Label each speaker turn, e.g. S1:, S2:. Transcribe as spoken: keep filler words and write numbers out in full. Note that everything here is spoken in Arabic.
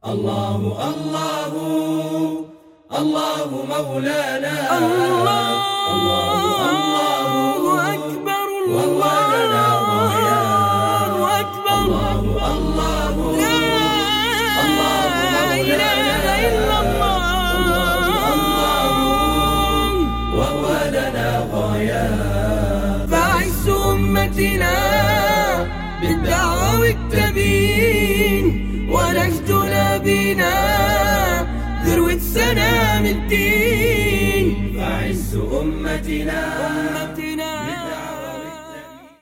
S1: الله الله الله مولانا
S2: الله
S1: الله
S2: أكبر
S1: وهو لنا ضياء
S2: أكبر
S1: الله الله
S2: لا إله إلا الله
S1: وهو لنا ضياء.
S2: فعز أمتنا بالدعوة والتبيين، ونهج نبينا ذروة سنام الدين.
S1: فعز أمتنا